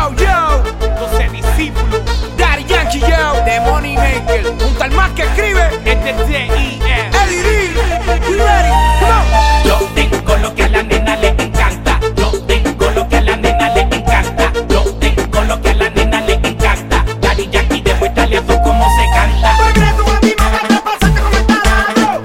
Yo, yo, 12 discípulos, Daddy Yankee, yo, The Money Maker, junto al más que escribe, DDEM. Eddie D. You ready? Come on. Yo tengo lo que a la nena le encanta. Yo tengo lo que a la nena le encanta. Yo tengo lo que a la nena le encanta. Daddy Yankee, demuéstrale a tú cómo se canta. Porque tú a mí me vas a pasarte como el taladro.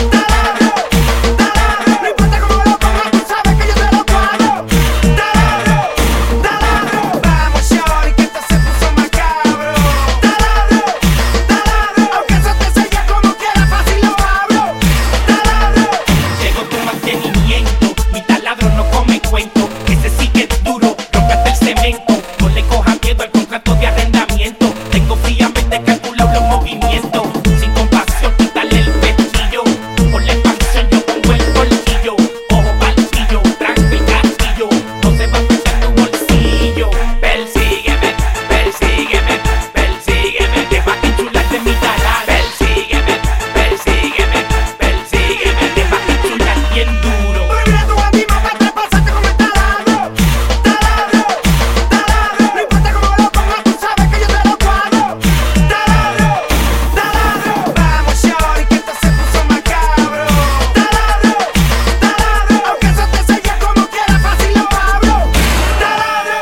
Taladro, taladro. No importa cómo lo pongas, tú sabes que yo te lo cuadro. Taladro, taladro. Vamos, shorty, que esto se puso macabro. Taladro, taladro. Aunque eso te sella como quiera, fácil lo abro. Taladro. Llegó tu mantenimiento, mi taladro no come cuento. Ese sí que es duro, rómpate el cemento. No le coja miedo al contrato de arrendamiento. Tengo fríamente calculado los movimientos. Sin compasión, quítale el pestillo. Por la expansión yo pongo el bolsillo. Ojo palpillo, tranca el castillo. No se va a pesar tu bolsillo. Persígueme, persígueme, persígueme. Deja que enchularte mi taladro. Persígueme, persígueme, persígueme. Deja que enchular bien duro. Porque tú a mí me vas a pasarte como el taladro. Taladro, taladro. No importa cómo lo pongas, tú sabes que yo te lo cuadro. Taladro, taladro. Vamos, shorty, que esto se puso macabro. Taladro, taladro. Aunque eso te sella como quiera, fácil lo abro. Taladro.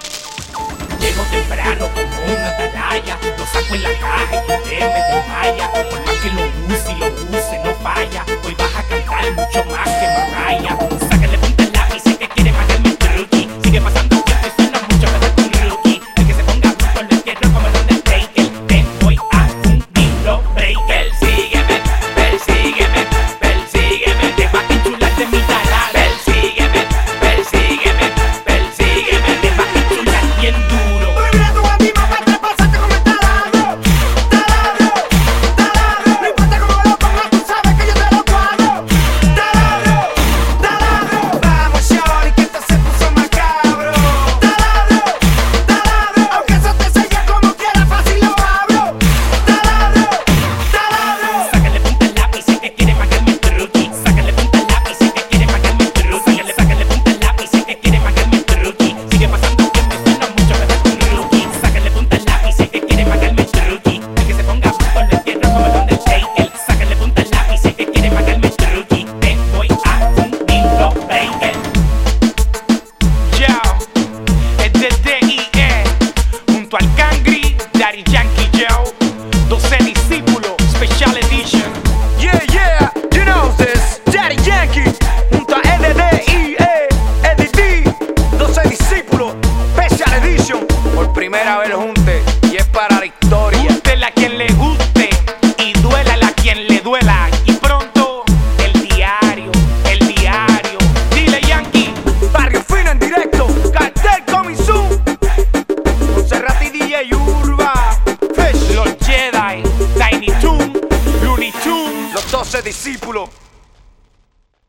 Llego temprano como una atalaya. Lo saco en la caja y tu me desmaya. Por más que lo use, no falla. Hoy vas a cantar mucho más que Mariah. Sácale punta al lápiz, sé que quiere pagarme el truqui. Sigue pasando tiempo y suena mucho mejor que un rookie. El que se ponga bruto lo entierro como el Undertaker. Te voy a fundirlo, breaker. Persígueme, persígueme, persígueme. Deja que enchularte mi taladro. Persígueme, persígueme, persígueme. Deja que enchular bien duro. Porque tú a mí me vas a pasarte como el taladro. Taladro, taladro. No importa cómo lo pongas, tú sabes que yo te lo cuadro. Taladro, taladro. Vamos, shorty, que esto se puso macabro. Taladro, taladro. Aunque eso te sella como quiera, fácil lo abro. Taladro, taladro. Sácale punta al lápiz, sé que quiere pagarme el truqui. Sácale punta al lápiz, sé que quiere pagarme el truqui. Sácale punta al lápiz, sé que quiere pagarme el truqui. Sigue pasando tiempo y suena mucho mejor que un rookie. Sácale punta al lápiz, sé que quiere pagarme el truqui. El que se ponga bruto lo entierro como el Undertaker. Sácale punta al lápiz, sé que quiere pagarme el truqui. Te voy a fundirlo, breaker. Yo, es DDEM, junto al Cangri, Daddy Yankee Joe, 12 discípulos, Special Edition. Yeah, yeah, you know this. Daddy Yankee, junto a EDDIE, Eddie D, 12 discípulos, Special Edition. Por primera vez junte y es para la historia. Gústele a quien le guste y duélale a quien le duela. Y pronto, el diario, el diario. Dile Yankee. Barrio Fino en directo, Cartel Coming Soon. Monserrat y DJ Urba, Fish, Los Jedi, Tiny Toon, Looney Tunes. los 12 discípulos.